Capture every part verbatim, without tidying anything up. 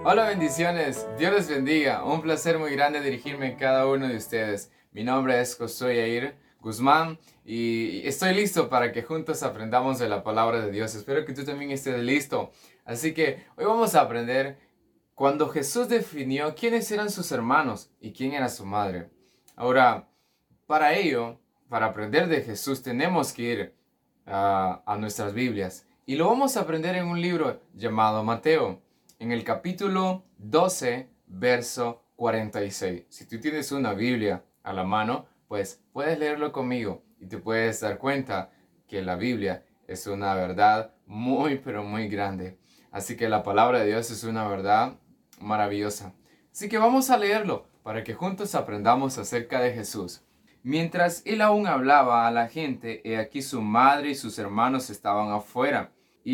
Hola, bendiciones, Dios les bendiga, un placer muy grande dirigirme a cada uno de ustedes. Mi nombre es Josué Yair Guzmán y estoy listo para que juntos aprendamos de la palabra de Dios. Espero que tú también estés listo. Así que hoy vamos a aprender cuando Jesús definió quiénes eran sus hermanos y quién era su madre. Ahora, para ello, para aprender de Jesús tenemos que ir a, a nuestras Biblias y lo vamos a aprender en un libro llamado Mateo, en el capítulo doce, verso cuarenta y seis. Si tú tienes una Biblia a la mano, pues puedes leerlo conmigo y te puedes dar cuenta que la Biblia es una verdad muy pero muy grande. Así que la palabra de Dios es una verdad maravillosa. Así que vamos a leerlo para que juntos aprendamos acerca de Jesús. Mientras él aún hablaba a la gente, he aquí su madre y sus hermanos estaban afuera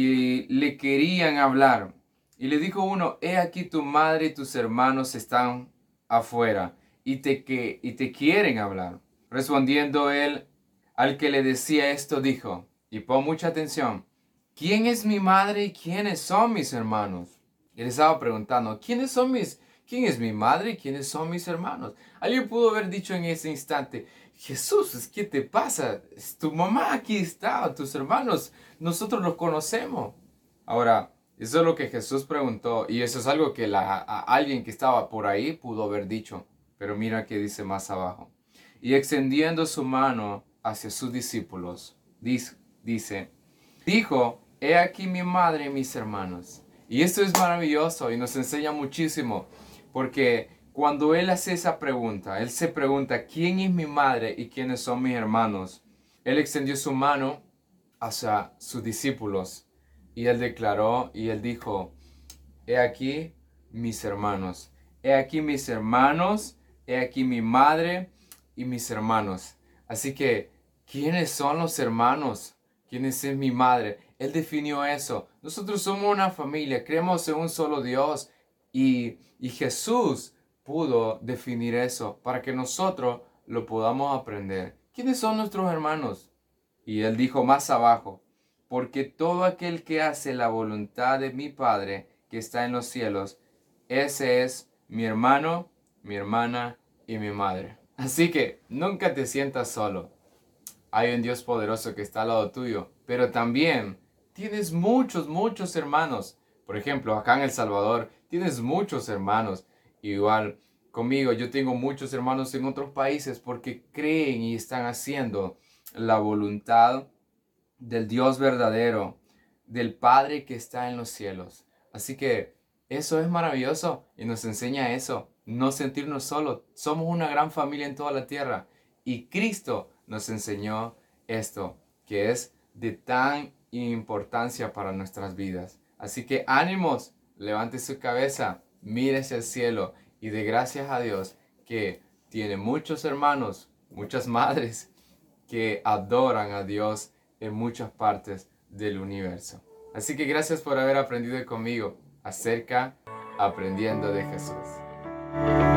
y le querían hablar. Y le dijo uno, he aquí tu madre y tus hermanos están afuera y te, que, y te quieren hablar. Respondiendo él al que le decía esto, dijo, y pon mucha atención, ¿quién es mi madre y quiénes son mis hermanos? Y él estaba preguntando, ¿quiénes son mis, quién es mi madre y quiénes son mis hermanos? Alguien pudo haber dicho en ese instante, Jesús, ¿qué te pasa? Tu mamá aquí está, tus hermanos, nosotros los conocemos. Ahora, eso es lo que Jesús preguntó y eso es algo que la, a alguien que estaba por ahí pudo haber dicho. Pero mira que dice más abajo. Y extendiendo su mano hacia sus discípulos, dice, dice, dijo, he aquí mi madre y mis hermanos. Y esto es maravilloso y nos enseña muchísimo porque cuando él hace esa pregunta, él se pregunta, ¿quién es mi madre y quiénes son mis hermanos? Él extendió su mano hacia sus discípulos y él declaró y él dijo, he aquí mis hermanos, he aquí mis hermanos, he aquí mi madre y mis hermanos. Así que, ¿quiénes son los hermanos? ¿Quién es mi madre? Él definió eso. Nosotros somos una familia, creemos en un solo Dios y, y Jesús pudo definir eso para que nosotros lo podamos aprender. ¿Quiénes son nuestros hermanos? Y él dijo más abajo, porque todo aquel que hace la voluntad de mi Padre que está en los cielos, ese es mi hermano, mi hermana y mi madre. Así que nunca te sientas solo. Hay un Dios poderoso que está al lado tuyo, pero también tienes muchos, muchos hermanos. Por ejemplo, acá en El Salvador tienes muchos hermanos. Igual conmigo, yo tengo muchos hermanos en otros países porque creen y están haciendo la voluntad del Dios verdadero, del Padre que está en los cielos. Así que eso es maravilloso y nos enseña eso, no sentirnos solos. Somos una gran familia en toda la tierra y Cristo nos enseñó esto, que es de tan importancia para nuestras vidas. Así que ánimos, levante su cabeza, mire hacia el cielo y dé gracias a Dios que tiene muchos hermanos, muchas madres que adoran a Dios en muchas partes del universo. Así que gracias por haber aprendido conmigo acerca aprendiendo de Jesús.